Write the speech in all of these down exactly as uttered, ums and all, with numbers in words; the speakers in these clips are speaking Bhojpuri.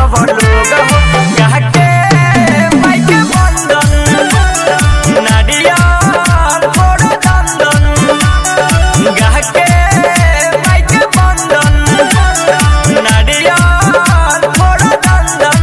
सब लोग हो गाह के माई के बंधन नारियल फोड़ दंदन गाह के माई के बंधन नारियल फोड़ दंदन।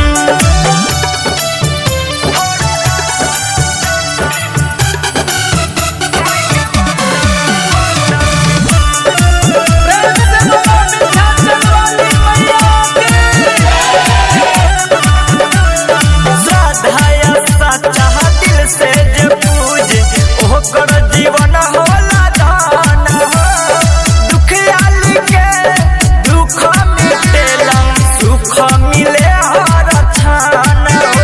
जीवन होला दान दुखियाली के दुख मिटेला सुख मिले हर छान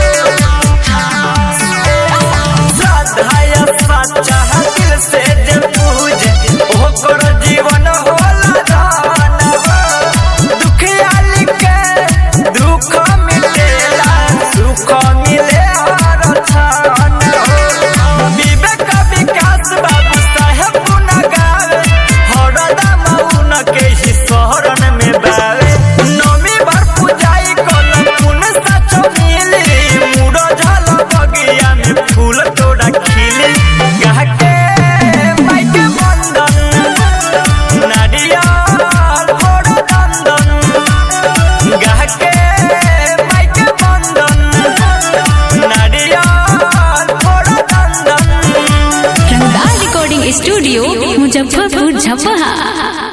श्रद्धाय सच्चा दिल से जे पूजे ओकर जीवन होला दान दुखियाली के दुख मिटेला सुख मिले हर छान। बाबू साहेब पुना गावे हरदम उनके ही शहरन में बावे नमी बार पूजाई कल पुन सचो मिली मुड़ो झल बगिया में फूल तोड़ा खिली गाह के माई के बंधन नारियल फोड़ दंदन गाह के माई के बंधन नारियल फोड़ दंदन। रंगा रिकॉर्डिंग स्टूडियो मुजफ्फरपुर झपहा।